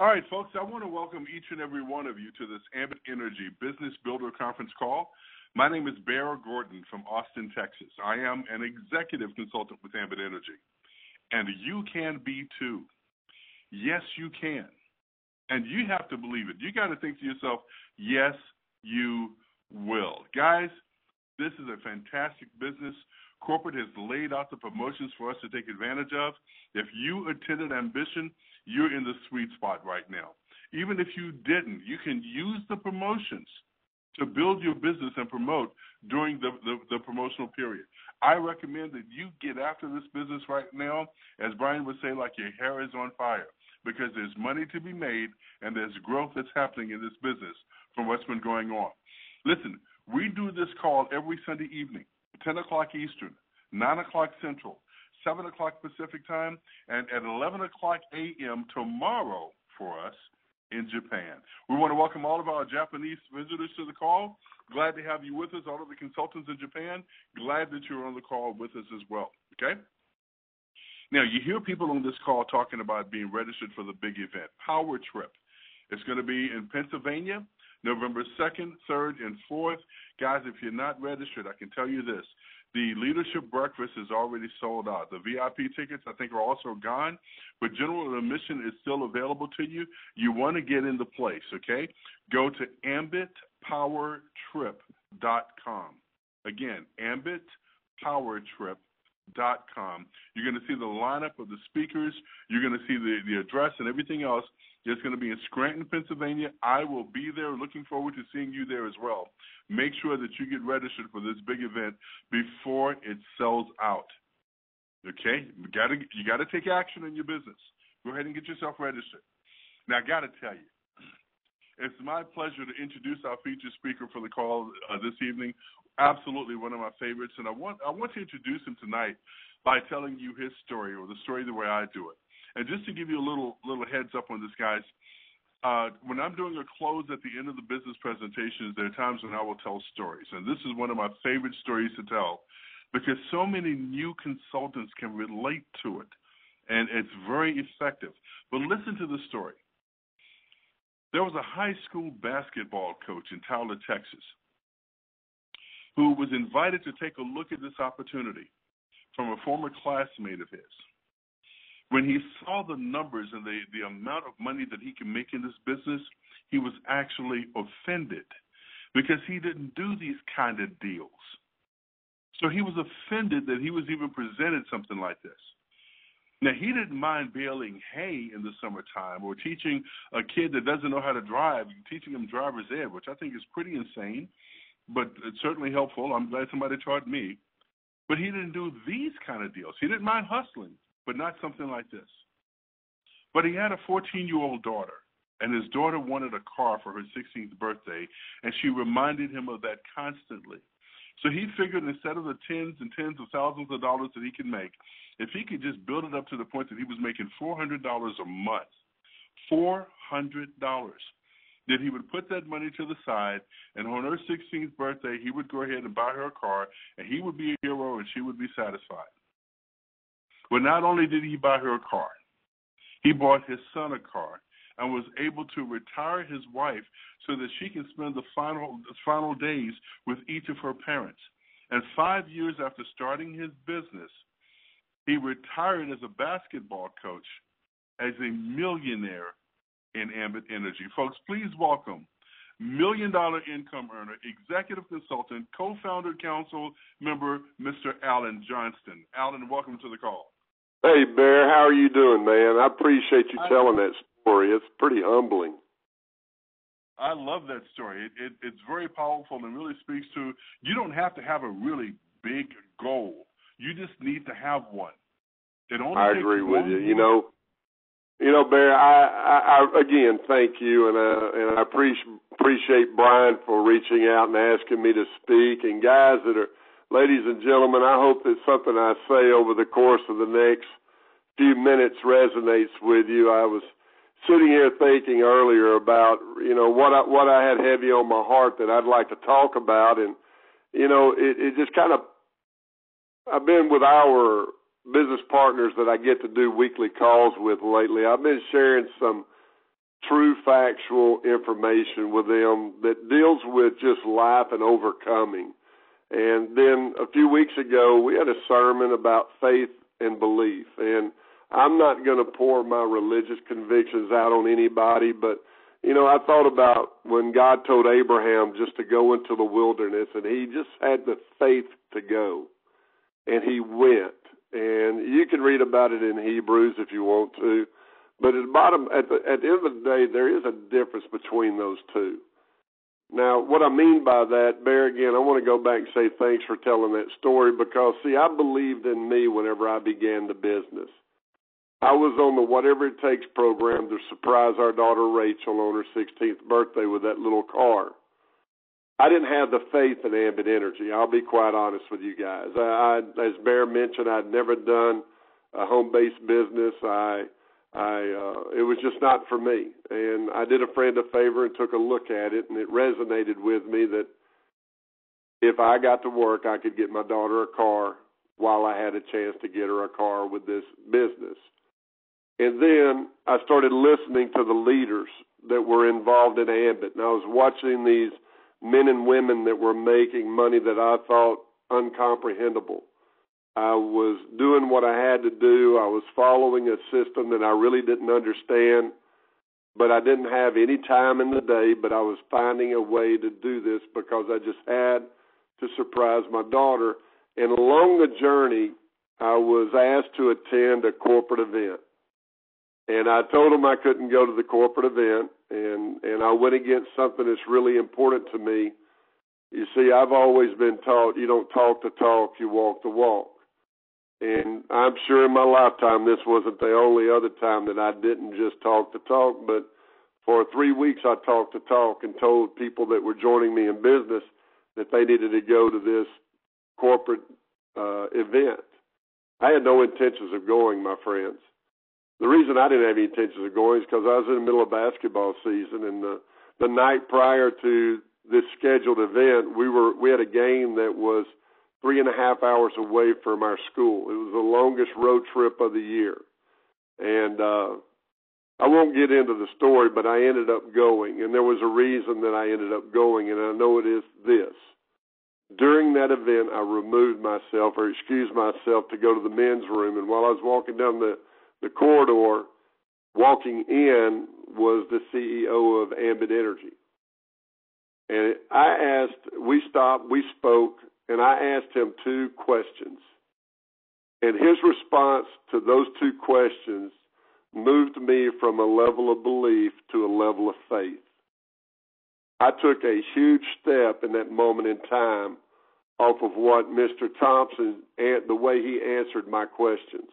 All right, folks, I want to welcome each and every one of you to this Ambit Energy Business Builder Conference call. My name is Bear Gordon from Austin, Texas. I am an executive consultant with Ambit Energy, and you can be too. Yes, you can. And you have to believe it. You got to think to yourself, yes, you will. Guys, this is a fantastic business. Corporate has laid out the promotions for us to take advantage of. If you attended Ambition, you're in the sweet spot right now. Even if you didn't, you can use the promotions to build your business and promote during the promotional period. I recommend that you get after this business right now, as Brian would say, like your hair is on fire, because there's money to be made and there's growth that's happening in this business from what's been going on. Listen, we do this call every Sunday evening, 10 o'clock Eastern, 9 o'clock Central, 7 o'clock Pacific time, and at 11 o'clock a.m. tomorrow for us in Japan. We want to welcome all of our Japanese visitors to the call. Glad to have you with us, all of the consultants in Japan. Glad that you're on the call with us as well, okay? Now, you hear people on this call talking about being registered for the big event, Power Trip. It's going to be in Pennsylvania, November 2nd, 3rd, and 4th. Guys, if you're not registered, I can tell you this. The leadership breakfast is already sold out. The VIP tickets, I think, are also gone, but general admission is still available to you. You want to get in the place, okay? Go to ambitpowertrip.com. Again, ambitpowertrip.com. You're going to see the lineup of the speakers. You're going to see the address and everything else. It's going to be in Scranton, Pennsylvania. I will be there. Looking forward to seeing you there as well. Make sure that you get registered for this big event before it sells out. Okay? You got to take action in your business. Go ahead and get yourself registered. Now, I got to tell you, it's my pleasure to introduce our featured speaker for the call this evening. Absolutely one of my favorites, and I want to introduce him tonight by telling you his story, or the story the way I do it. And just to give you a little heads up on this, guys, when I'm doing a close at the end of the business presentations, there are times when I will tell stories. And this is one of my favorite stories to tell because so many new consultants can relate to it, and it's very effective. But listen to the story. There was a high school basketball coach in Tyler, Texas, who was invited to take a look at this opportunity from a former classmate of his. When he saw the numbers and the amount of money that he can make in this business, he was actually offended because he didn't do these kind of deals. So he was offended that he was even presented something like this. Now, he didn't mind baling hay in the summertime or teaching a kid that doesn't know how to drive, teaching him driver's ed, which I think is pretty insane, but it's certainly helpful. I'm glad somebody taught me. But he didn't do these kind of deals. He didn't mind hustling, but not something like this. But he had a 14-year-old daughter, and his daughter wanted a car for her 16th birthday, and she reminded him of that constantly. So he figured instead of the tens and tens of thousands of dollars that he could make, if he could just build it up to the point that he was making $400 a month, $400, that he would put that money to the side, and on her 16th birthday, he would go ahead and buy her a car, and he would be a hero, and she would be satisfied. Well, not only did he buy her a car, he bought his son a car and was able to retire his wife so that she can spend the final days with each of her parents. And 5 years after starting his business, he retired as a basketball coach as a millionaire in Ambit Energy. Folks, please welcome $1 million income earner, executive consultant, co-founder, council member, Mr. Alan Johnston. Alan, welcome to the call. Hey, Bear, how are you doing, man? I appreciate you telling that story. It's pretty humbling. I love that story. It's very powerful and really speaks to, you don't have to have a really big goal. You just need to have one. I agree with you. You know, Bear, I again, thank you, and I appreciate Brian for reaching out and asking me to speak. And guys ladies and gentlemen, I hope that something I say over the course of the next few minutes resonates with you. I was sitting here thinking earlier about, what I had heavy on my heart that I'd like to talk about. And, it just kind of, I've been with our business partners that I get to do weekly calls with lately. I've been sharing some true factual information with them that deals with just life and overcoming. And then a few weeks ago, we had a sermon about faith and belief. And I'm not going to pour my religious convictions out on anybody, but, you know, I thought about when God told Abraham just to go into the wilderness, and he just had the faith to go. And he went. And you can read about it in Hebrews if you want to. But at the end of the day, there is a difference between those two. Now, what I mean by that, Bear, again, I want to go back and say thanks for telling that story because, see, I believed in me whenever I began the business. I was on the Whatever It Takes program to surprise our daughter Rachel on her 16th birthday with that little car. I didn't have the faith in Ambit Energy. I'll be quite honest with you guys. As Bear mentioned, I'd never done a home-based business. It was just not for me. And I did a friend a favor and took a look at it, and it resonated with me that if I got to work, I could get my daughter a car while I had a chance to get her a car with this business. And then I started listening to the leaders that were involved in Ambit, and I was watching these men and women that were making money that I thought incomprehensible. I was doing what I had to do. I was following a system that I really didn't understand, but I didn't have any time in the day, but I was finding a way to do this because I just had to surprise my daughter. And along the journey, I was asked to attend a corporate event. And I told them I couldn't go to the corporate event, and I went against something that's really important to me. You see, I've always been taught you don't talk the talk, you walk the walk. And I'm sure in my lifetime this wasn't the only other time that I didn't just talk the talk, but for 3 weeks I talked the talk and told people that were joining me in business that they needed to go to this corporate event. I had no intentions of going, my friends. The reason I didn't have any intentions of going is because I was in the middle of basketball season, and the night prior to this scheduled event, we had a game that was 3.5 hours away from our school. It was the longest road trip of the year. And I won't get into the story, but I ended up going, and there was a reason that I ended up going, and I know it is this. During that event, I removed myself or excused myself to go to the men's room, and while I was walking down the corridor, walking in was the CEO of Ambit Energy. And we stopped, we spoke, and I asked him 2 questions. And his response to those 2 questions moved me from a level of belief to a level of faith. I took a huge step in that moment in time off of what Mr. Thompson, the way he answered my questions.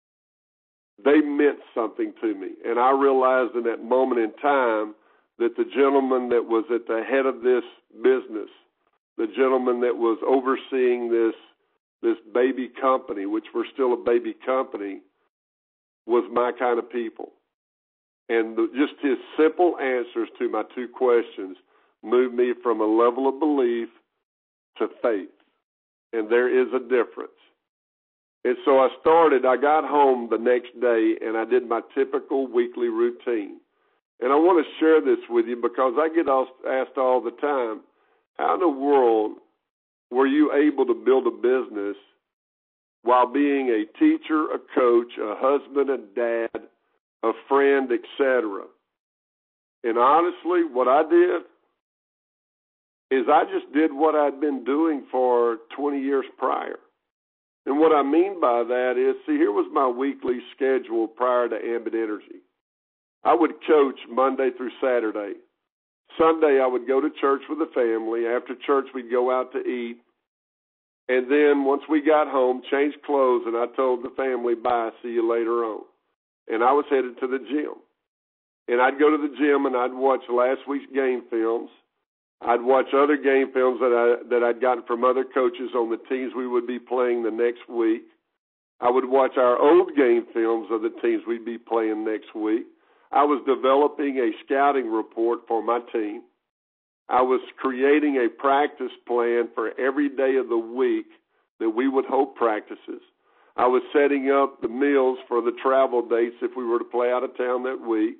They meant something to me. And I realized in that moment in time that the gentleman that was at the head of this business, the gentleman that was overseeing this baby company, which we're still a baby company, was my kind of people. And just his simple answers to my 2 questions moved me from a level of belief to faith. And there is a difference. And so I got home the next day, and I did my typical weekly routine. And I want to share this with you because I get asked all the time, how in the world were you able to build a business while being a teacher, a coach, a husband, a dad, a friend, etc.? And honestly, what I did is I just did what I'd been doing for 20 years prior. And what I mean by that is, see, here was my weekly schedule prior to Ambit Energy. I would coach Monday through Saturday. Sunday, I would go to church with the family. After church, we'd go out to eat. And then once we got home, changed clothes, and I told the family, bye, see you later on. And I was headed to the gym. And I'd go to the gym, and I'd watch last week's game films. I'd watch other game films that I'd gotten from other coaches on the teams we would be playing the next week. I would watch our old game films of the teams we'd be playing next week. I was developing a scouting report for my team. I was creating a practice plan for every day of the week that we would hold practices. I was setting up the meals for the travel dates if we were to play out of town that week.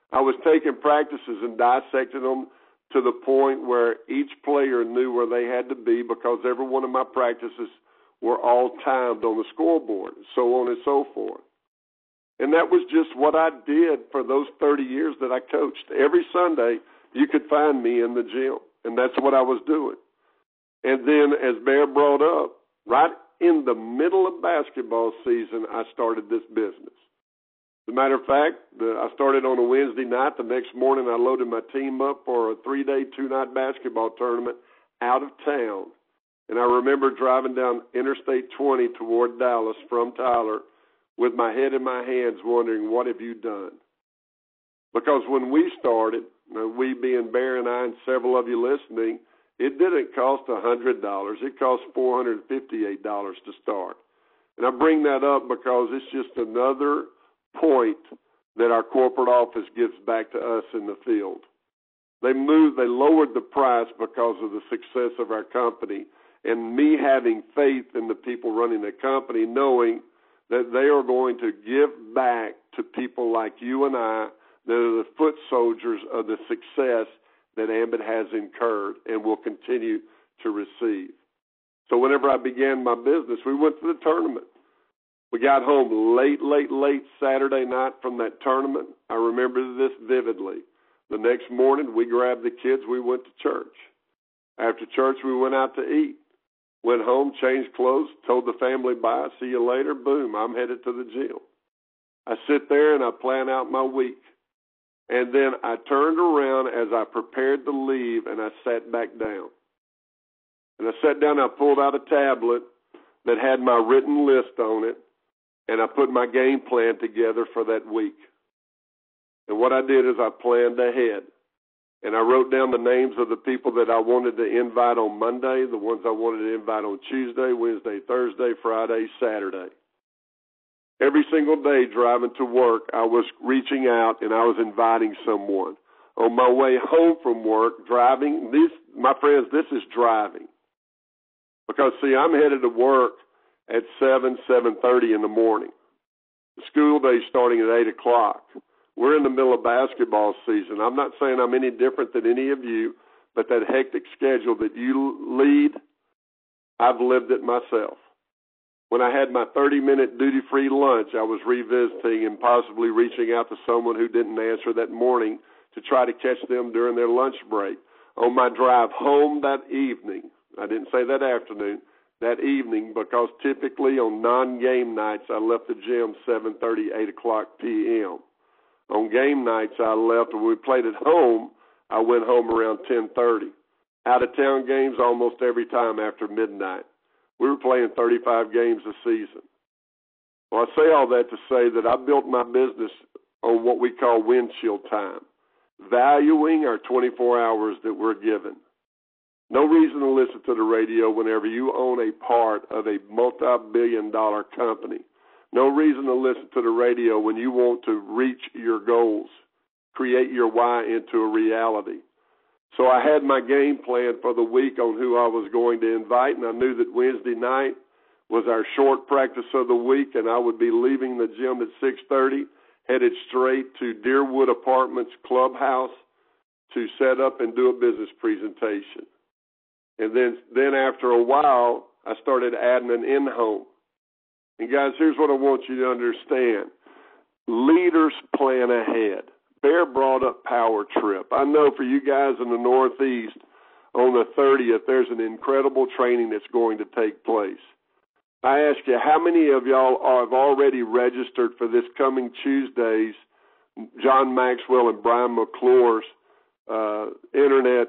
I was taking practices and dissecting them to the point where each player knew where they had to be, because every one of my practices were all timed on the scoreboard, so on and so forth. And that was just what I did for those 30 years that I coached. Every Sunday, you could find me in the gym, and that's what I was doing. And then, as Bear brought up, right in the middle of basketball season, I started this business. As a matter of fact, I started on a Wednesday night. The next morning, I loaded my team up for a 3-day, 2-night basketball tournament out of town. And I remember driving down Interstate 20 toward Dallas from Tyler with my head in my hands wondering, what have you done? Because when we started, we being Bear and I and several of you listening, it didn't cost $100. It cost $458 to start. And I bring that up because it's just another point that our corporate office gives back to us in the field. They lowered the price because of the success of our company, and me having faith in the people running the company, knowing that they are going to give back to people like you and I that are the foot soldiers of the success that Ambit has incurred and will continue to receive. So whenever I began my business, we went to the tournament. We got home late Saturday night from that tournament. I remember this vividly. The next morning, we grabbed the kids. We went to church. After church, we went out to eat. Went home, changed clothes, told the family bye, see you later. Boom, I'm headed to the gym. I sit there and I plan out my week. And then I turned around as I prepared to leave, and I sat back down. And I sat down, I pulled out a tablet that had my written list on it, and I put my game plan together for that week. And what I did is I planned ahead. And I wrote down the names of the people that I wanted to invite on Monday, the ones I wanted to invite on Tuesday, Wednesday, Thursday, Friday, Saturday. Every single day driving to work, I was reaching out and I was inviting someone. On my way home from work, driving, my friends, this is driving. Because, see, I'm headed to work at 7:30 in the morning. The school day starting at 8 o'clock. We're in the middle of basketball season. I'm not saying I'm any different than any of you, but that hectic schedule that you lead, I've lived it myself. When I had my 30-minute duty-free lunch, I was revisiting and possibly reaching out to someone who didn't answer that morning to try to catch them during their lunch break. On my drive home that evening, I didn't say that afternoon, that evening, because typically on non-game nights, I left the gym 7:30, 8 o'clock p.m. On game nights, I left. When we played at home, I went home around 10:30. Out-of-town games almost every time after midnight. We were playing 35 games a season. Well, I say all that to say that I built my business on what we call windshield time, valuing our 24 hours that we're given. No reason to listen to the radio whenever you own a part of a multi-billion-dollar company. No reason to listen to the radio when you want to reach your goals, create your why into a reality. So I had my game plan for the week on who I was going to invite, and I knew that Wednesday night was our short practice of the week, and I would be leaving the gym at 6:30, headed straight to Deerwood Apartments Clubhouse to set up and do a business presentation. And then after a while, I started adding an in-home. And guys, here's what I want you to understand. Leaders plan ahead. Bear brought up Power Trip. I know for you guys in the Northeast, on the 30th, there's an incredible training that's going to take place. I ask you, how many of y'all have already registered for this coming Tuesday's John Maxwell and Brian McClure's internet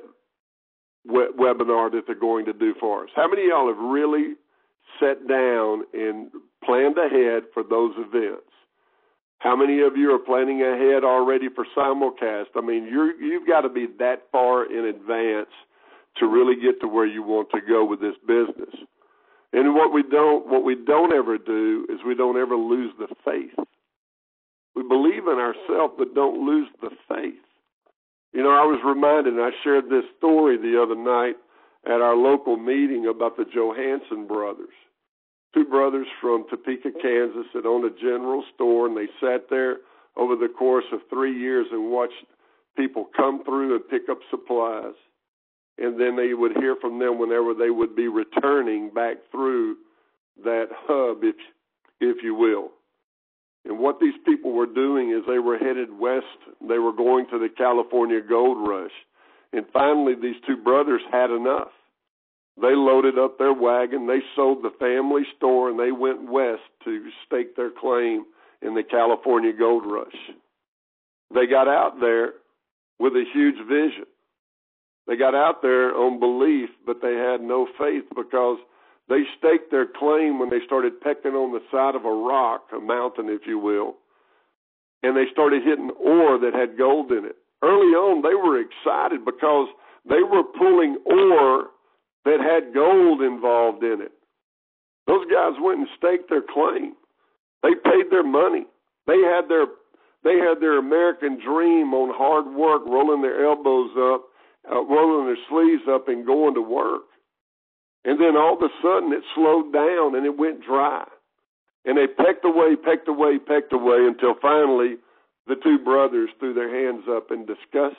webinar that they're going to do for us? How many of y'all have really sat down and planned ahead for those events? How many of you are planning ahead already for simulcast? I mean, you've got to be that far in advance to really get to where you want to go with this business. And what we don't ever do is we don't ever lose the faith. We believe in ourselves, but don't lose the faith. You know, I was reminded, and I shared this story the other night at our local meeting about the Johansson brothers. Two brothers from Topeka, Kansas that owned a general store, and they sat there over the course of 3 years and watched people come through and pick up supplies. And then they would hear from them whenever they would be returning back through that hub, if you will. And what these people were doing is they were headed west. They were going to the California Gold Rush. And finally, these two brothers had enough. They loaded up their wagon, they sold the family store, and they went west to stake their claim in the California Gold Rush. They got out there with a huge vision. They got out there on belief, but they had no faith because they staked their claim when they started pecking on the side of a rock, a mountain, if you will, and they started hitting ore that had gold in it. Early on, they were excited because they were pulling ore that had gold involved in it. Those guys went and staked their claim. They paid their money. They had their American dream on hard work, rolling their elbows up, rolling their sleeves up and going to work. And then all of a sudden it slowed down and it went dry. And they pecked away until finally the two brothers threw their hands up in disgust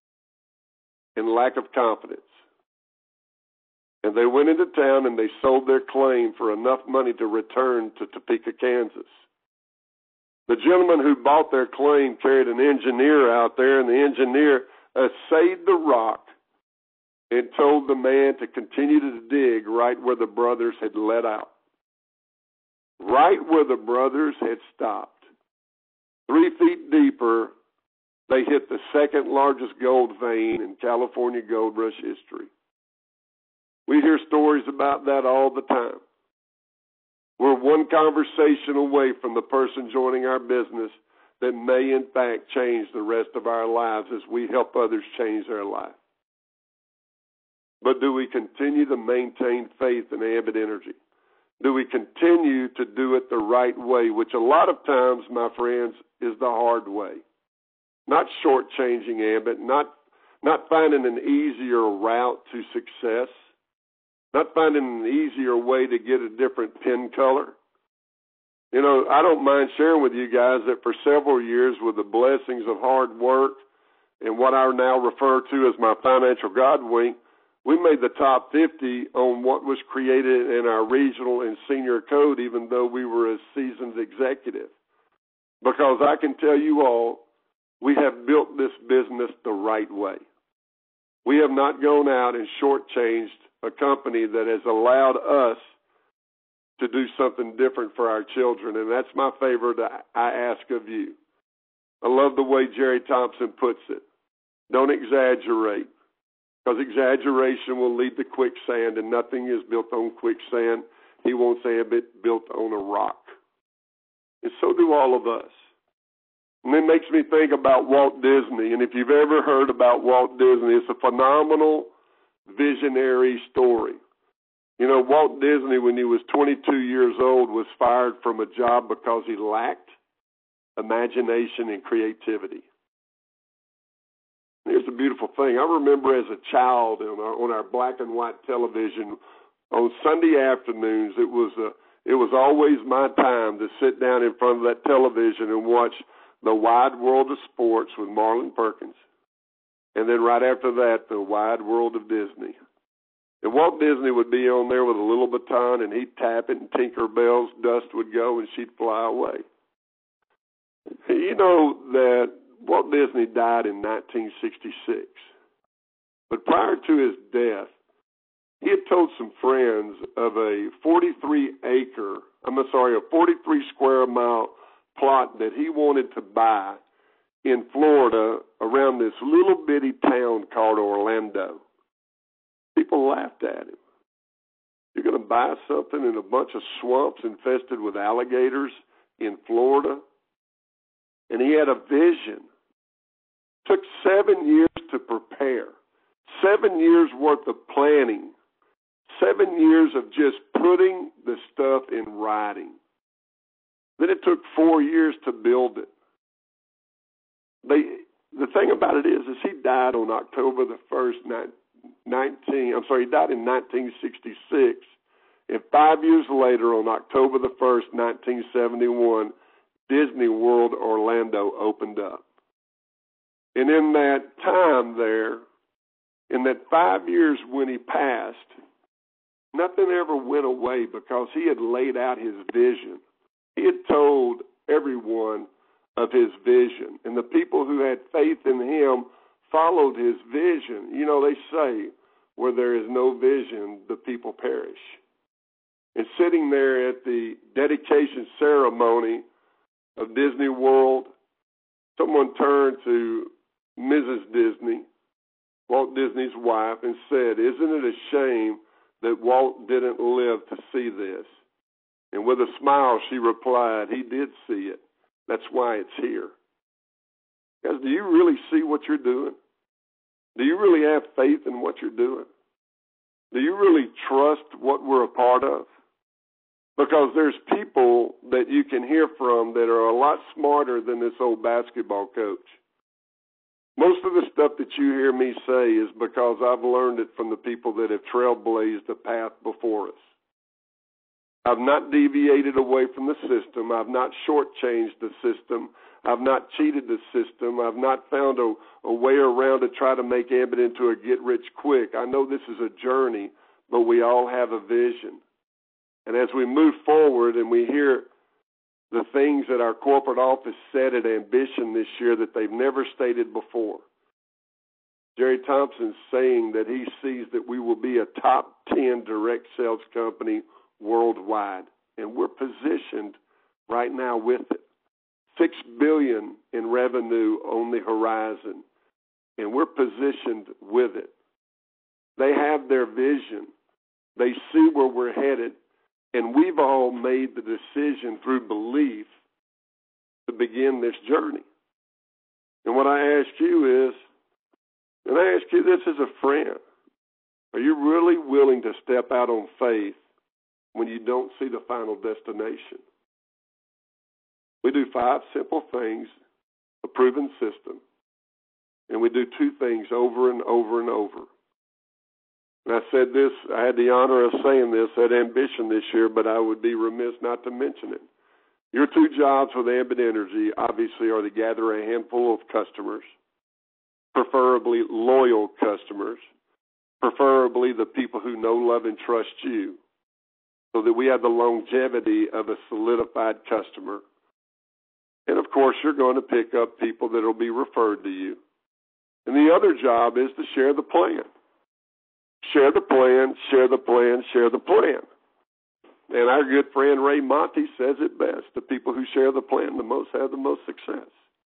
and lack of confidence. And they went into town and they sold their claim for enough money to return to Topeka, Kansas. The gentleman who bought their claim carried an engineer out there, and the engineer assayed the rock and told the man to continue to dig right where the brothers had let out. Right where the brothers had stopped. 3 feet deeper, they hit the second largest gold vein in California Gold Rush history. We hear stories about that all the time. We're one conversation away from the person joining our business that may, in fact, change the rest of our lives as we help others change their life. But do we continue to maintain faith and Abbott Energy? Do we continue to do it the right way, which a lot of times, my friends, is the hard way? Not shortchanging Abbott, not finding an easier route to success, not finding an easier way to get a different pin color. You know, I don't mind sharing with you guys that for several years, with the blessings of hard work and what I now refer to as my financial God wink, we made the top 50 on what was created in our regional and senior code, even though we were a seasoned executive. Because I can tell you all, we have built this business the right way. We have not gone out and shortchanged a company that has allowed us to do something different for our children, and that's my favor that I ask of you. I love the way Jerry Thompson puts it. Don't exaggerate, because exaggeration will lead to quicksand, and nothing is built on quicksand. He wants it built on a rock. And so do all of us. And it makes me think about Walt Disney, and if you've ever heard about Walt Disney, it's a phenomenal visionary story. You know, Walt Disney, when he was 22 years old, was fired from a job because he lacked imagination and creativity. Here's a beautiful thing. I remember as a child on our black and white television on Sunday afternoons, it was always my time to sit down in front of that television and watch The Wide World of Sports with Marlon Perkins. And then right after that, The Wide World of Disney. And Walt Disney would be on there with a little baton, and he'd tap it, and Tinker Bell's dust would go, and she'd fly away. You know that Walt Disney died in 1966. But prior to his death, he had told some friends of a 43 square mile plot that he wanted to buy in Florida around this little bitty town called Orlando. People laughed at him. You're going to buy something in a bunch of swamps infested with alligators in Florida? And he had a vision. Took 7 years to prepare. 7 years worth of planning. 7 years of just putting the stuff in writing. Then it took 4 years to build it. The thing about it is he died on October the 1st, he died in 1966. And 5 years later, on October the 1st, 1971, Disney World Orlando opened up. And in that time there, in that 5 years when he passed, nothing ever went away because he had laid out his vision. He had told everyone of his vision. And the people who had faith in him followed his vision. You know, they say, where there is no vision, the people perish. And sitting there at the dedication ceremony of Disney World, someone turned to Mrs. Disney, Walt Disney's wife, and said, "Isn't it a shame that Walt didn't live to see this?" And with a smile, she replied, "He did see it. That's why it's here." Guys, do you really see what you're doing? Do you really have faith in what you're doing? Do you really trust what we're a part of? Because there's people that you can hear from that are a lot smarter than this old basketball coach. Most of the stuff that you hear me say is because I've learned it from the people that have trailblazed the path before us. I've not deviated away from the system. I've not shortchanged the system. I've not cheated the system. I've not found a way around to try to make Ambit into a get-rich-quick. I know this is a journey, but we all have a vision. And as we move forward and we hear the things that our corporate office said at Ambition this year that they've never stated before, Jerry Thompson's saying that he sees that we will be a top 10 direct sales company worldwide. And we're positioned right now with it. $6 billion in revenue on the horizon, and we're positioned with it. They have their vision. They see where we're headed, and we've all made the decision through belief to begin this journey. And what I ask you is, and I ask you this as a friend, are you really willing to step out on faith when you don't see the final destination? We do 5 simple things, a proven system, and we do 2 things over and over and over. And I said this, I had the honor of saying this at Ambition this year, but I would be remiss not to mention it. Your 2 jobs with Ambit Energy obviously are to gather a handful of customers, preferably loyal customers, preferably the people who know, love, and trust you, so that we have the longevity of a solidified customer. And, of course, you're going to pick up people that will be referred to you. And the other job is to share the plan. Share the plan, share the plan, share the plan. And our good friend Ray Monty says it best. The people who share the plan the most have the most success.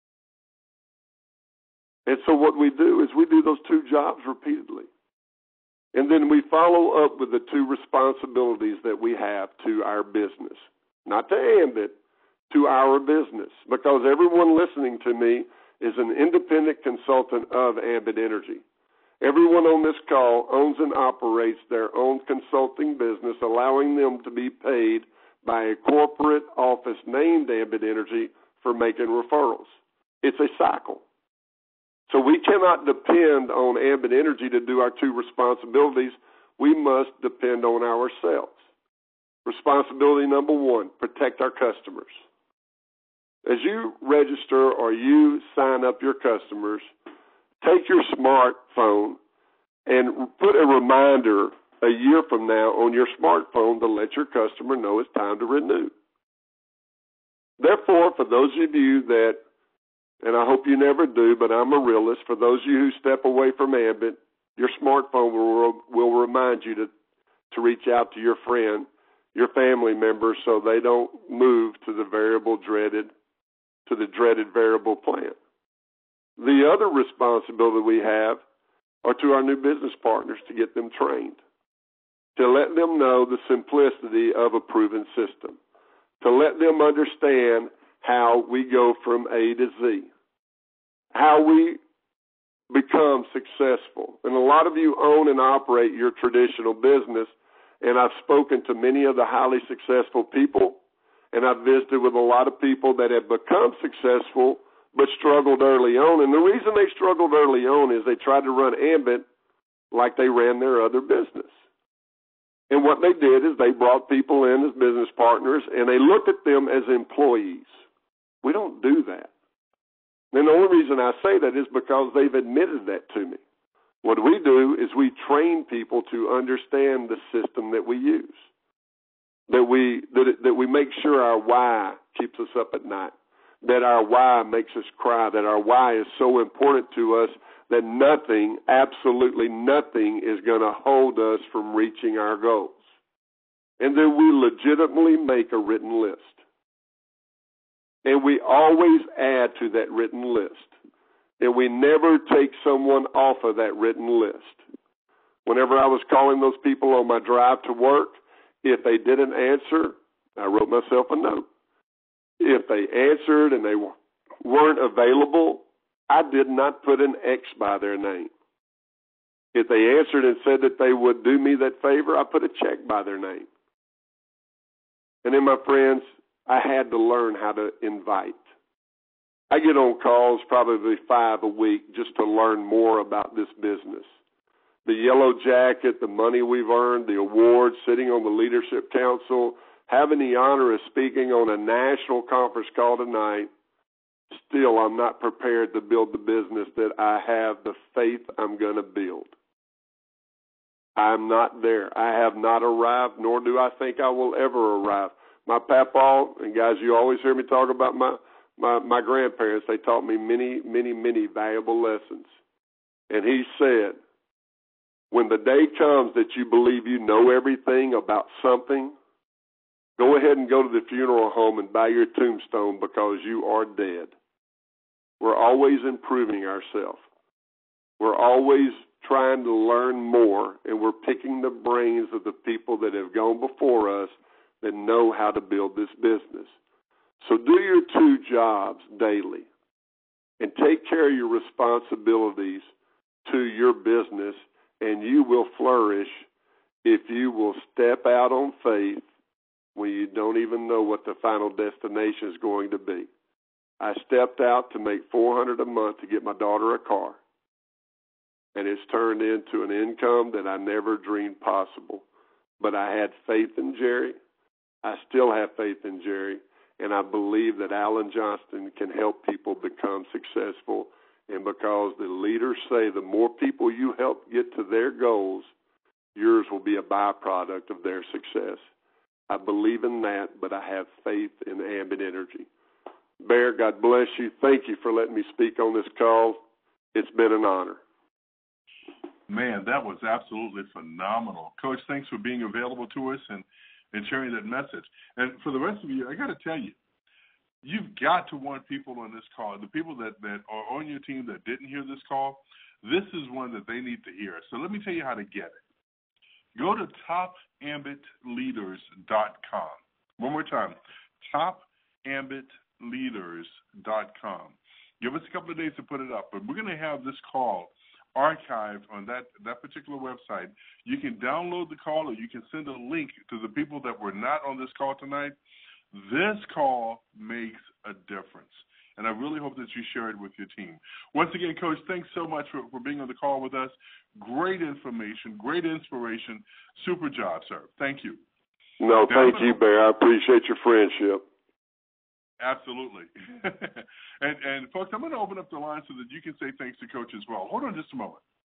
And so what we do is we do those 2 jobs repeatedly. And then we follow up with the 2 responsibilities that we have to our business. Not to Ambit, to our business, because everyone listening to me is an independent consultant of Ambit Energy. Everyone on this call owns and operates their own consulting business, allowing them to be paid by a corporate office named Ambit Energy for making referrals. It's a cycle. So we cannot depend on Ambit Energy to do our 2 responsibilities. We must depend on ourselves. Responsibility number 1, protect our customers. As you register or you sign up your customers, take your smartphone and put a reminder a year from now on your smartphone to let your customer know it's time to renew. Therefore, for those of you that, and I hope you never do, but I'm a realist, for those of you who step away from Ambit, your smartphone will remind you to reach out to your friend, your family member, so they don't move to the dreaded variable plan. The other responsibility we have are to our new business partners to get them trained, to let them know the simplicity of a proven system, to let them understand how we go from A to Z, how we become successful. And a lot of you own and operate your traditional business, and I've spoken to many of the highly successful people, and I've visited with a lot of people that have become successful but struggled early on. And the reason they struggled early on is they tried to run Ambit like they ran their other business. And what they did is they brought people in as business partners, and they looked at them as employees. We don't do that. And the only reason I say that is because they've admitted that to me. What we do is we train people to understand the system that we use, that we make sure our why keeps us up at night, that our why makes us cry, that our why is so important to us that nothing, absolutely nothing, is going to hold us from reaching our goals. And then we legitimately make a written list. And we always add to that written list. And we never take someone off of that written list. Whenever I was calling those people on my drive to work, if they didn't answer, I wrote myself a note. If they answered and they weren't available, I did not put an X by their name. If they answered and said that they would do me that favor, I put a check by their name. And then, my friends, I had to learn how to invite. I get on calls, probably 5 a week, just to learn more about this business. The yellow jacket, the money we've earned, the awards, sitting on the leadership council, having the honor of speaking on a national conference call tonight, still I'm not prepared to build the business that I have the faith I'm going to build. I'm not there. I have not arrived, nor do I think I will ever arrive. My papa, and guys, you always hear me talk about my grandparents. They taught me many, many, many valuable lessons. And he said, when the day comes that you believe you know everything about something, go ahead and go to the funeral home and buy your tombstone because you are dead. We're always improving ourselves. We're always trying to learn more, and we're picking the brains of the people that have gone before us that know how to build this business. So do your 2 jobs daily and take care of your responsibilities to your business, and you will flourish if you will step out on faith when you don't even know what the final destination is going to be. I stepped out to make $400 a month to get my daughter a car, and it's turned into an income that I never dreamed possible. But I had faith in Jerry. I still have faith in Jerry, and I believe that Alan Johnston can help people become successful. And because the leaders say the more people you help get to their goals, yours will be a byproduct of their success. I believe in that, but I have faith in Ambit Energy. Bear, God bless you. Thank you for letting me speak on this call. It's been an honor. Man, that was absolutely phenomenal. Coach, thanks for being available to us and sharing that message. And for the rest of you, I got to tell you, you've got to want people on this call. The people that are on your team that didn't hear this call, this is one that they need to hear. So let me tell you how to get it. Go to topambitleaders.com. One more time, topambitleaders.com. Give us a couple of days to put it up, but we're going to have this call archived on that particular website. You can download the call, or you can send a link to the people that were not on this call tonight. This call makes a difference, and I really hope that you share it with your team. Once again, Coach, thanks so much for being on the call with us. Great information, great inspiration. Super job, sir. Thank you. No, thank you, Bear. I appreciate your friendship. Absolutely. and folks, I'm going to open up the line so that you can say thanks to Coach as well. Hold on just a moment.